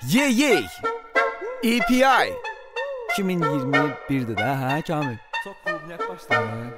Yey EPI 2021'de də, hə Kamil? Çox klubniyət başladı.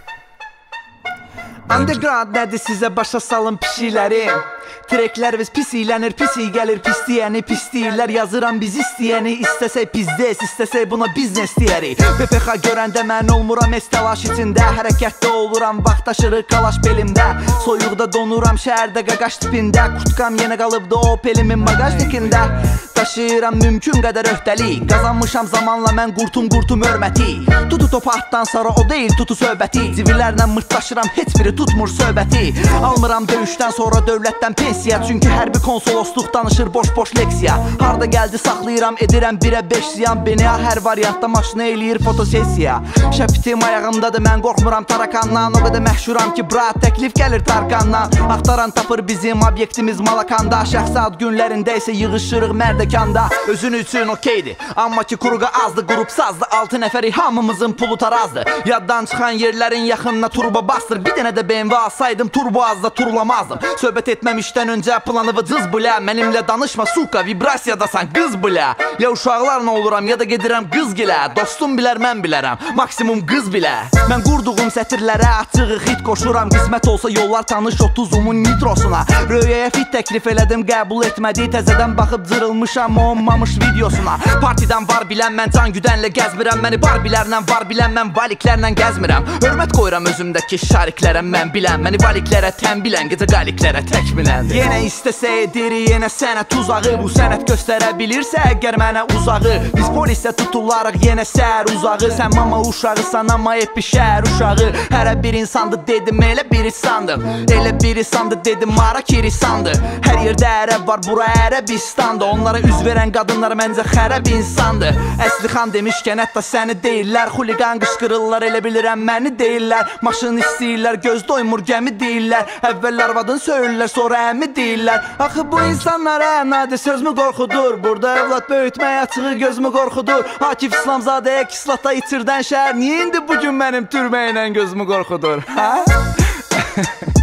Underground nədir sizə başa salın pişiklərim? Treklərimiz pis iylənir, pis iyi gəlir, pis deyəni pis deyirlər. Yazıram biz istəyəni, istəsək bizdes, istəsək buna biznes deyərik. PPX görəndə mən olmuram es təlaş içində, hərəkətdə oluram, vaxt aşırı kalaş belimdə. Soyuqda donuram, şəhərdə qaqaş tipində, kurtkam yenə qalıbdı Opelimin bagajnikində. Daşıyıram mümkün qədər öhdəlik, qazanmışam zamanla mən qurtum hörməti. Tutu topartdan sonra o deyil tutu söhbəti, civilərlə mırtdaşıram, heç biri tutmur söhbəti. Almıram döyüşdən sonra dövlətdən pensiya, çünki hərbi konsolosluq danışır boş leksiya. Harda gəldi saxlayıram, edirəm 1-ə 5 ziyan, beni hər variantda maşını eləyir fotosesiya. Şəpitim ayağımdadır, mən qorxmuram tarakandan, o qədər məhşuram ki brat təklif gəlir Tarkandan. Axtaran tapır bizim obyektimiz Malakanda, şəxsi ad günlərində isə yığışırıq mərdəkanda. Özün üçün okeydir, amma ki kuruqa azdı, qrup sazdı, 6 nəfəri hamımızın pulu tarazdı. Yaddan çıxan yerlərin yaxınına turbo bastır, bir dənə də BMW alsaydım turbo azda turlamazdım. Söhbət etməmişdən öncə planıvı cız bilə, mənimlə danışma suka, vibrasiyadasan qız bilə. Ya uşaqlarla oluram ya da gedirəm qız gilə, dostum bilər mən bilərəm, maksimum qız bilə. Mən qurduğum sətirlərə açıq hit qoşuram, qismət olsa yollar tanış 30-umun nitrosuna. Röyəyə fit təklif elədim, qəbul etmədi, təzədən baxıb cırılmışam olmamış videosuna. Partidən var bilən mən can güdənlə gəzmirəm, məni bar bilərlə var bilən mən valiklərlə gəzmirəm. Hörmət qoyuram özümdəki şariklərə, mən bilən məni valiklərə tən bilən, gecə qaliklərə tək bilən. Yenə istəsə edir, yenə sənə tuzağı, bu sənət göstərə bilirsə əgər mənə uzağı. Biz polislə tutularıq yenə səhər uzağı, sən mama uşağısan amma hep bir şəhər uşağı. Hərə bir insandı dedim, elə biri sandım, elə biri sandı dedim, mara kiri sandı. Hər yerdə ərəb var, bura Ərəbistandı, onlara üz verən qadınlar məncə xərəb insandı. Əsli xan demişkən hətta səni deyirlər, xuliqan qışqırırlar, elə bilirəm məni deyirlər. Maşın istəyirlər, göz doymur gəmi deyirlər, əvvəl arvadın söyürlər, sonra əmi deyirlər. Axı bu insanlara nadir sözmü qorxudur, burada evlat böyütmək açığı gözmü qorxudur. Akif İslamzadəyə kislata itirdən şəhər, niyə indi bugün mənim türməylə gözmü qorxudur, hə?